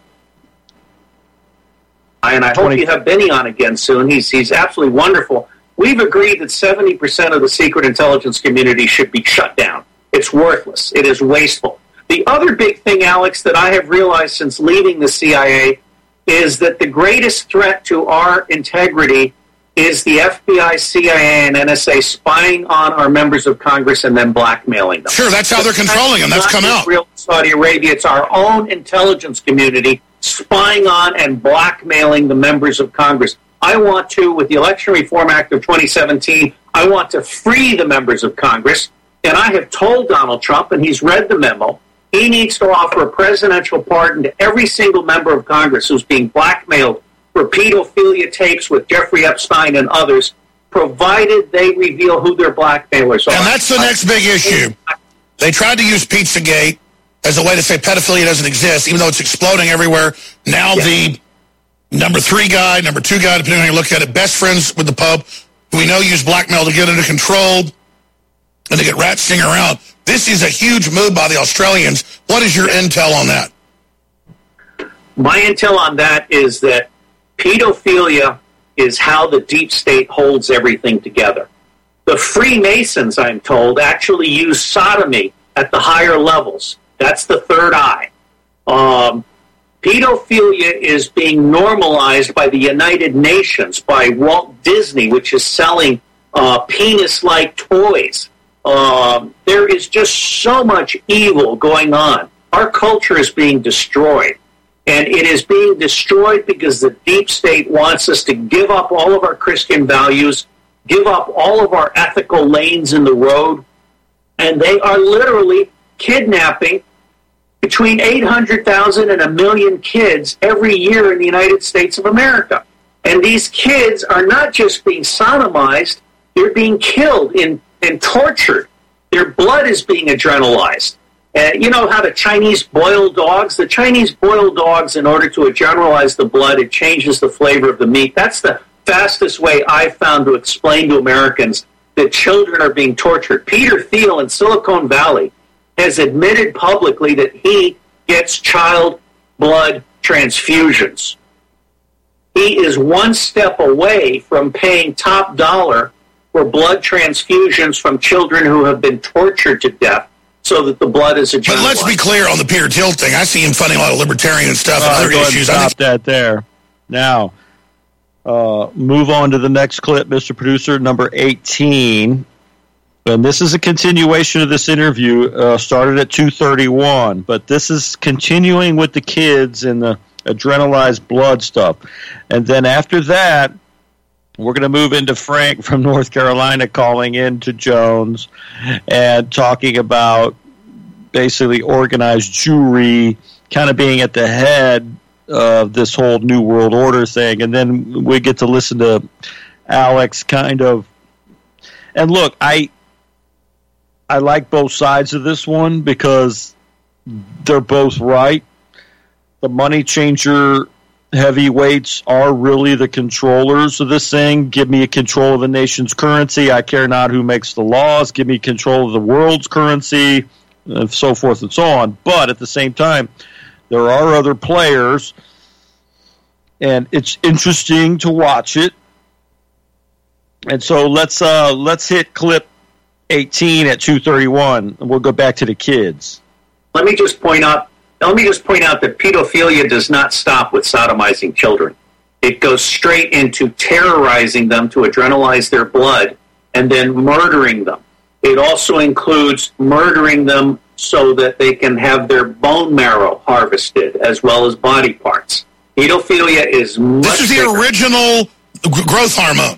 And I hope you have Benny on again soon. He's he's absolutely wonderful. We've agreed that seventy percent of the secret intelligence community should be shut down. It's worthless. It is wasteful. The other big thing, Alex, that I have realized since leaving the C I A is that the greatest threat to our integrity is the F B I, C I A, and N S A spying on our members of Congress and then blackmailing them. Sure, that's how they're controlling them. That's come out. Real Saudi Arabia. It's our own intelligence community spying on and blackmailing the members of Congress. I want to, with the Election Reform Act of twenty seventeen, I want to free the members of Congress. And I have told Donald Trump, and he's read the memo, he needs to offer a presidential pardon to every single member of Congress who's being blackmailed for pedophilia tapes with Jeffrey Epstein and others, provided they reveal who their blackmailers are. And that's the next big issue. They tried to use Pizzagate as a way to say pedophilia doesn't exist, even though it's exploding everywhere. Now yeah. the number three guy, number two guy, depending on how you look at it, best friends with the Pope, who we know use blackmail to get under control and to get rats singing around. This is a huge move by the Australians. What is your intel on that? My intel on that is that pedophilia is how the deep state holds everything together. The Freemasons, I'm told, actually use sodomy at the higher levels. That's the third eye. Um, pedophilia is being normalized by the United Nations, by Walt Disney, which is selling uh, penis-like toys. Um, there is just so much evil going on. Our culture is being destroyed. And it is being destroyed because the deep state wants us to give up all of our Christian values, give up all of our ethical lanes in the road, and they are literally kidnapping between eight hundred thousand and a million kids every year in the United States of America. And these kids are not just being sodomized, they're being killed and, and tortured. Their blood is being adrenalized. Uh, you know how the Chinese boil dogs? The Chinese boil dogs, in order to adrenalize the blood, it changes the flavor of the meat. That's the fastest way I've found to explain to Americans that children are being tortured. Peter Thiel in Silicon Valley has admitted publicly that he gets child blood transfusions. He is one step away from paying top dollar for blood transfusions from children who have been tortured to death so that the blood is adrenalized. But let's be clear on the Peter Thiel thing. I see him funding a lot of libertarian stuff uh, and other go ahead issues. And stop I think- that there. Now, uh, move on to the next clip, Mister Producer, number eighteen. And this is a continuation of this interview, uh, started at two thirty-one, but this is continuing with the kids and the adrenalized blood stuff. And then after that, we're going to move into Frank from North Carolina calling in to Jones and talking about basically organized Jewry kind of being at the head of this whole New World Order thing. And then we get to listen to Alex kind of. And look, I I like both sides of this one because they're both right. The money changer heavyweights are really the controllers of this thing. Give me a control of the nation's currency. I care not who makes the laws. Give me control of the world's currency, and so forth and so on. But at the same time, there are other players, and it's interesting to watch it. And so let's uh, let's hit clip eighteen at two thirty-one, and we'll go back to the kids. Let me just point out. Let me just point out that pedophilia does not stop with sodomizing children. It goes straight into terrorizing them to adrenalize their blood and then murdering them. It also includes murdering them so that they can have their bone marrow harvested as well as body parts. Pedophilia is much This is the bigger. original g- growth hormone.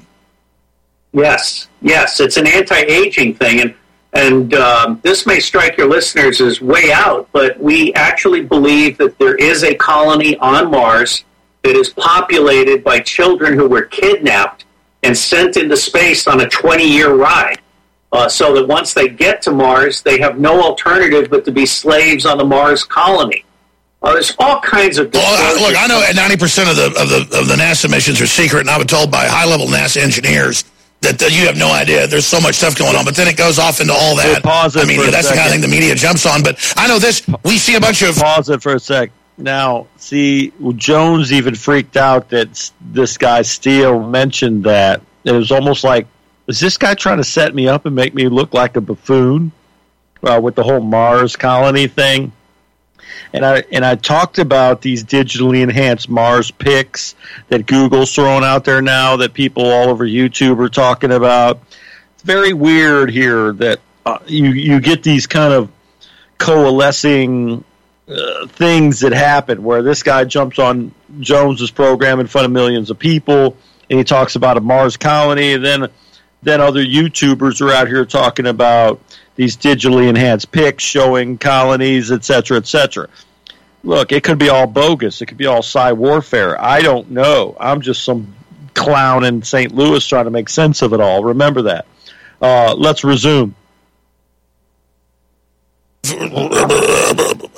Yes, yes, it's an anti-aging thing, and and um, this may strike your listeners as way out, but we actually believe that there is a colony on Mars that is populated by children who were kidnapped and sent into space on a twenty-year ride, uh, so that once they get to Mars, they have no alternative but to be slaves on the Mars colony. Uh, there's all kinds of. Well, uh, look, I know ninety percent of the of the of the NASA missions are secret, and I was told by high-level NASA engineers that, that you have no idea. There's so much stuff going on, but then it goes off into all that. We'll pause it I mean, for a that's the kind of second. thing the media jumps on. But I know this. We see a bunch of. Pause it for a sec. Now, see, Jones even freaked out that s- this guy Steele mentioned that. It was almost like, is this guy trying to set me up and make me look like a buffoon uh, with the whole Mars colony thing? And I and I talked about these digitally enhanced Mars pics that Google's throwing out there now that people all over YouTube are talking about. It's very weird here that uh, you you get these kind of coalescing uh, things that happen where this guy jumps on Jones's program in front of millions of people and he talks about a Mars colony, and then then other YouTubers are out here talking about these digitally enhanced pics showing colonies, et cetera, et cetera. Look, it could be all bogus. It could be all psi warfare. I don't know. I'm just some clown in Saint Louis trying to make sense of it all. Remember that. Uh, let's resume. A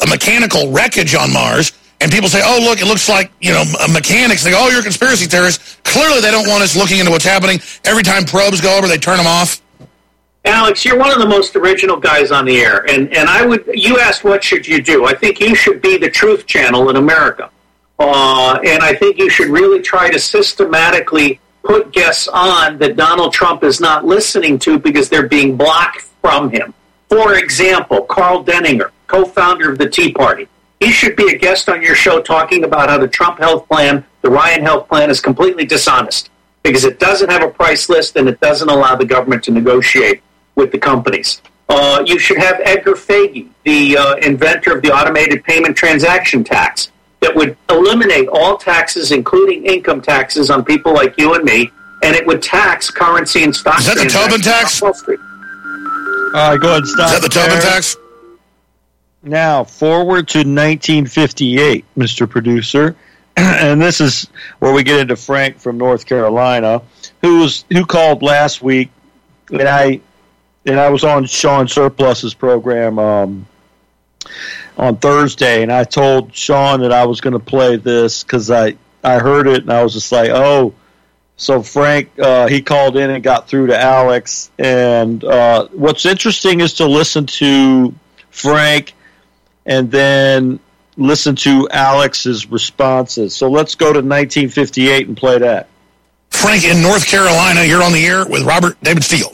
mechanical wreckage on Mars, and people say, oh, look, it looks like, you know, mechanics. They go, oh, you're a conspiracy theorist. Clearly they don't want us looking into what's happening. Every time probes go over, they turn them off. Alex, you're one of the most original guys on the air, and, and I would. You asked what should you do. I think you should be the Truth Channel in America, uh, and I think you should really try to systematically put guests on that Donald Trump is not listening to because they're being blocked from him. For example, Carl Denninger, co-founder of the Tea Party. He should be a guest on your show talking about how the Trump health plan, the Ryan health plan, is completely dishonest because it doesn't have a price list and it doesn't allow the government to negotiate with the companies. Uh, you should have Edgar Fagin, the uh, inventor of the automated payment transaction tax, that would eliminate all taxes, including income taxes, on people like you and me, and it would tax currency and stock. Is that the Tobin tax? Wall Street. All right, go ahead and stop. Is that the Tobin tax? Now, forward to nineteen fifty-eight, Mister Producer. And this is where we get into Frank from North Carolina, who was who called last week, and I and I was on Sean Surplus's program um, on Thursday, and I told Sean that I was going to play this because I, I heard it, and I was just like, oh. So Frank, uh, he called in and got through to Alex, and uh, what's interesting is to listen to Frank and then listen to Alex's responses. So let's go to nineteen fifty-eight and play that. Frank, in North Carolina, you're on the air with Robert David Steele.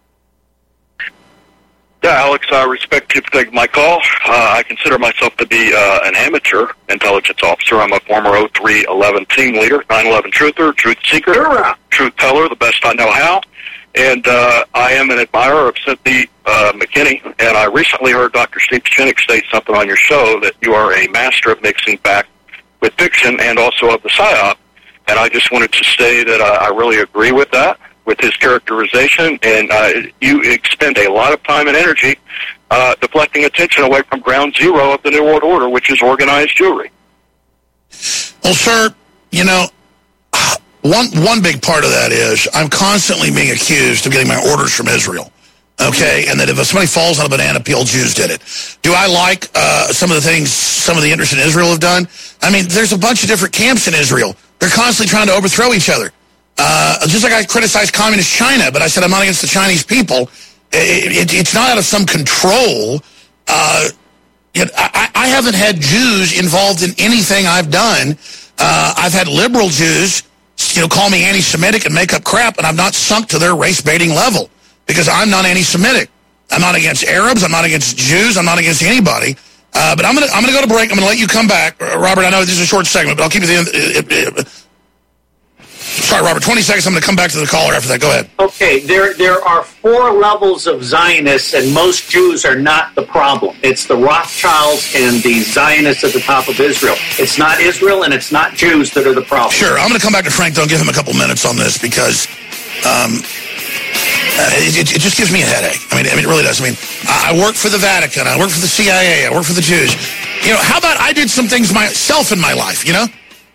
Yeah, Alex, I respect you for taking my call. Uh, I consider myself to be uh, an amateur intelligence officer. I'm a former oh three eleven team leader, nine eleven truther, truth seeker, Hoorah. truth teller, the best I know how. And uh, I am an admirer of Cynthia uh, McKinney. And I recently heard Doctor Steve Pieczenik state something on your show that you are a master of mixing fact with fiction and also of the psyop. And I just wanted to say that uh, I really agree with that, with his characterization, and uh, you expend a lot of time and energy uh, deflecting attention away from ground zero of the New World Order, which is organized Jewry. Well, sir, you know, one one big part of that is I'm constantly being accused of getting my orders from Israel, okay, and that if somebody falls on a banana peel, Jews did it. Do I like uh, some of the things some of the interests in Israel have done? I mean, there's a bunch of different camps in Israel. They're constantly trying to overthrow each other. Uh, just like I criticized communist China, but I said I'm not against the Chinese people. It, it, it's not out of some control. Uh, it, I, I haven't had Jews involved in anything I've done. Uh, I've had liberal Jews, you know, call me anti-Semitic and make up crap, and I've not sunk to their race-baiting level because I'm not anti-Semitic. I'm not against Arabs. I'm not against Jews. I'm not against anybody. Uh, but I'm gonna I'm gonna go to break. I'm gonna let you come back, Robert. I know this is a short segment, but I'll keep you at the end. Uh, uh, Sorry, Robert, twenty seconds. I'm going to come back to the caller after that. Go ahead. Okay, there there are four levels of Zionists, and most Jews are not the problem. It's the Rothschilds and the Zionists at the top of Israel. It's not Israel, and it's not Jews that are the problem. Sure. I'm going to come back to Frank, though, and give him a couple minutes on this because um, uh, it, it just gives me a headache. I mean, I mean, it really does. I mean, I work for the Vatican. I work for the C I A. I work for the Jews. You know, how about I did some things myself in my life, you know?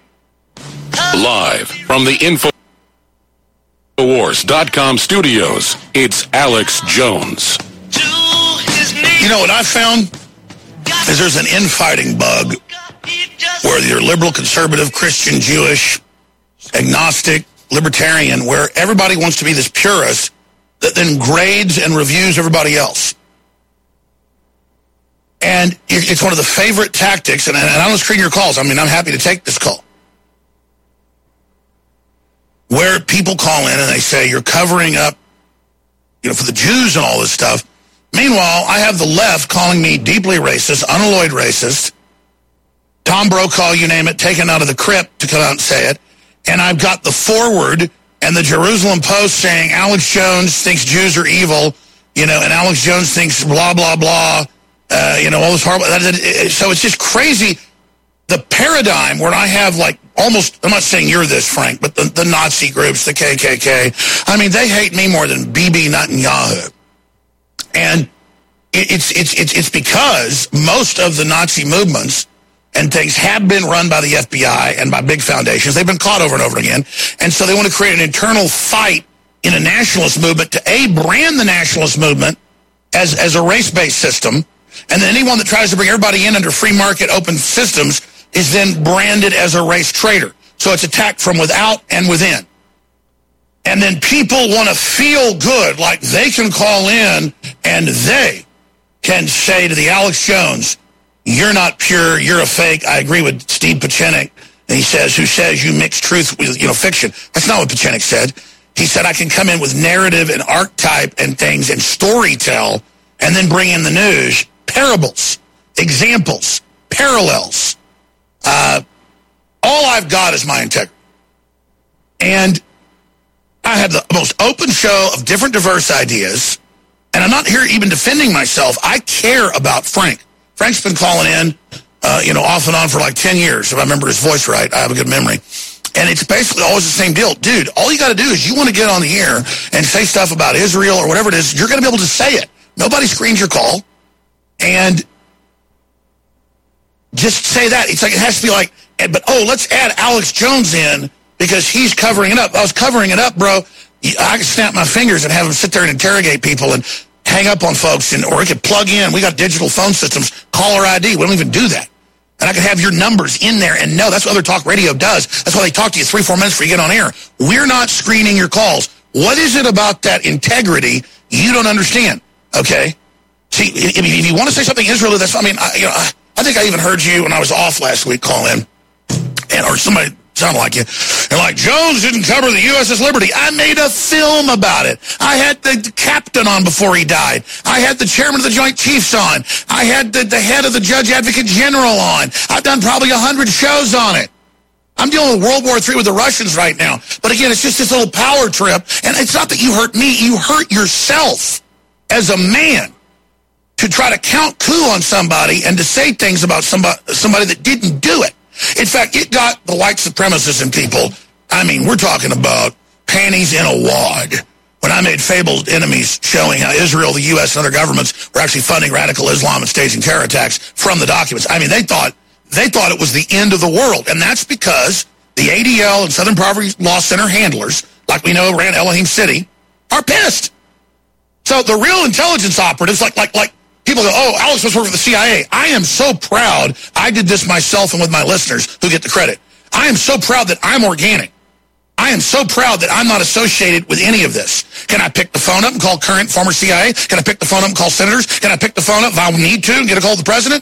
Live from the Infowars dot com studios, it's Alex Jones. You know what I found is there's an infighting bug where you're liberal, conservative, Christian, Jewish, agnostic, libertarian, where everybody wants to be this purist that then grades and reviews everybody else. And it's one of the favorite tactics, and I don't screen your calls. I mean, I'm happy to take this call. Where people call in and they say, you're covering up, you know, for the Jews and all this stuff. Meanwhile, I have the left calling me deeply racist, unalloyed racist, Tom Brokaw, you name it, taken out of the crypt to come out and say it. And I've got the Forward and the Jerusalem Post saying Alex Jones thinks Jews are evil, you know, and Alex Jones thinks blah, blah, blah, uh, you know, all this horrible. So it's just crazy. The paradigm where I have like almost, I'm not saying you're this, Frank, but the, the Nazi groups, the K K K, I mean, they hate me more than Bibi Netanyahu. And it's, it's, it's, it's because most of the Nazi movements and things have been run by the F B I and by big foundations. They've been caught over and over again. And so they want to create an internal fight in a nationalist movement to, A, brand the nationalist movement as, as a race-based system, And then anyone that tries to bring everybody in under free market open systems is then branded as a race traitor. So it's attacked from without and within. And then people want to feel good, like they can call in and they can say to the Alex Jones, you're not pure, you're a fake. I agree with Steve Pachenik. And he says, who says you mix truth with, you know, fiction. That's not what Pachenik said. He said, I can come in with narrative and archetype and things and storytell and then bring in the news, parables, examples, parallels. Uh, all I've got is my integrity. And I have the most open show of different diverse ideas. And I'm not here even defending myself. I care about Frank. Frank's been calling in, uh, you know, off and on for like ten years. If I remember his voice right, I have a good memory. And it's basically always the same deal. Dude, all you got to do is you want to get on the air and say stuff about Israel or whatever it is, you're going to be able to say it. Nobody screens your call. And just say that. It's like it has to be like, but, oh, let's add Alex Jones in because he's covering it up. I was covering it up, bro. I could snap my fingers and have him sit there and interrogate people and hang up on folks, and or we could plug in. We got digital phone systems, caller I D. We don't even do that. And I could have your numbers in there and know that's what other talk radio does. That's why they talk to you three, four minutes before you get on air. We're not screening your calls. What is it about that integrity you don't understand? Okay? See, if, if you want to say something Israel, that's, I mean, I, you know, I, I think I even heard you when I was off last week call in, and or somebody sounded like you, and like, Jones didn't cover the U S S Liberty. I made a film about it. I had the captain on before he died. I had the chairman of the Joint Chiefs on. I had the, the head of the Judge Advocate General on. I've done probably a hundred shows on it. I'm dealing with World War Three with the Russians right now. But again, it's just this little power trip, and it's not that you hurt me. You hurt yourself as a man to try to count coup on somebody and to say things about somebody, somebody that didn't do it. In fact, it got the white supremacists and people, I mean, we're talking about panties in a wad. When I made Fabled Enemies showing how Israel, the U S, and other governments were actually funding radical Islam and staging terror attacks from the documents. I mean, they thought they thought it was the end of the world. And that's because the A D L and Southern Poverty Law Center handlers, like we know ran Elohim City, are pissed. So the real intelligence operatives, like like like, people go, oh, Alex was working for the C I A. I am so proud I did this myself and with my listeners who get the credit. I am so proud that I'm organic. I am so proud that I'm not associated with any of this. Can I pick the phone up and call current former C I A? Can I pick the phone up and call senators? Can I pick the phone up if I need to and get a call to the president?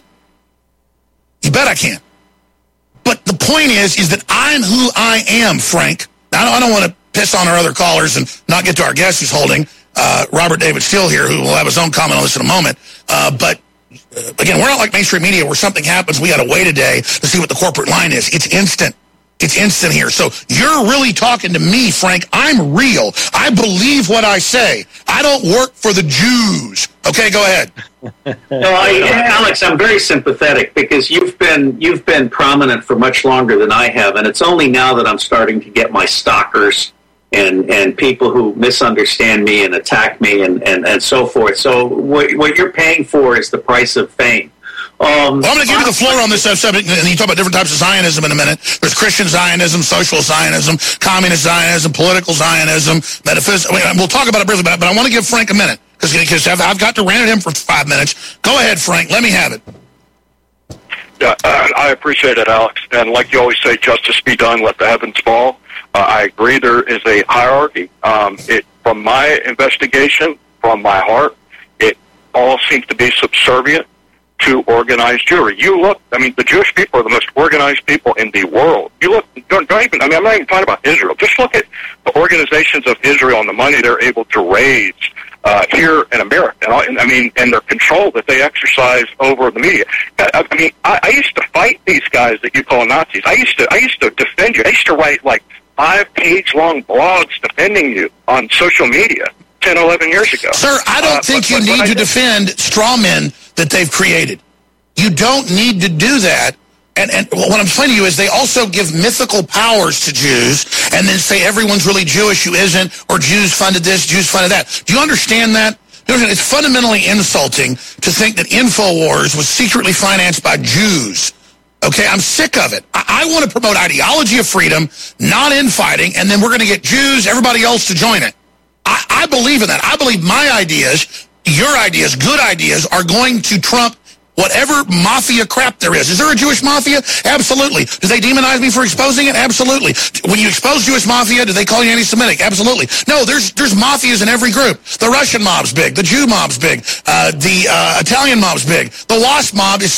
You bet I can. But the point is, is that I'm who I am, Frank. I don't, I don't want to piss on our other callers and not get to our guest who's holding. Uh, Robert David Steele here, who will have his own comment on this in a moment. Uh, but, uh, again, we're not like mainstream media where something happens, we got to wait a day to see what the corporate line is. It's instant. It's instant here. So you're really talking to me, Frank. I'm real. I believe what I say. I don't work for the Jews. Okay, go ahead. No, I, Alex, I'm very sympathetic because you've been you've been prominent for much longer than I have, and it's only now that I'm starting to get my stalkers and and people who misunderstand me and attack me and, and, and so forth. So what, what you're paying for is the price of fame. Um, well, I'm going to give you the floor on this subject, and you talk about different types of Zionism in a minute. There's Christian Zionism, social Zionism, communist Zionism, political Zionism, metaphysical. I mean, we'll talk about it briefly, but I want to give Frank a minute because I've, I've got to rant at him for five minutes. Go ahead, Frank. Let me have it. Yeah, uh, I appreciate it, Alex. And like you always say, justice be done, let the heavens fall. Uh, I agree there is a hierarchy. Um, it, from my investigation, from my heart, it all seems to be subservient to organized Jewry. You look, I mean, the Jewish people are the most organized people in the world. You look, don't, don't even, I mean, I'm not even talking about Israel. Just look at the organizations of Israel and the money they're able to raise uh, here in America. And all, I mean, and their control that they exercise over the media. I, I mean, I, I used to fight these guys that you call Nazis. I used to, I used to defend you. I used to write like five-page-long blogs defending you on social media ten, eleven years ago. Sir, I don't uh, think but, you but, need but to I, defend straw men that they've created. You don't need to do that. And, and what I'm saying to you is they also give mythical powers to Jews and then say everyone's really Jewish who isn't, or Jews funded this, Jews funded that. Do you understand that? It's fundamentally insulting to think that InfoWars was secretly financed by Jews. Okay, I'm sick of it. I, I want to promote ideology of freedom, not infighting, and then we're going to get Jews, everybody else to join it. I, I believe in that. I believe my ideas, your ideas, good ideas, are going to trump whatever mafia crap there is. Is there a Jewish mafia? Absolutely. Do they demonize me for exposing it? Absolutely. When you expose Jewish mafia, do they call you anti-Semitic? Absolutely. No, there's there's mafias in every group. The Russian mob's big. The Jew mob's big. Uh, the uh, Italian mob's big. The WASP mob is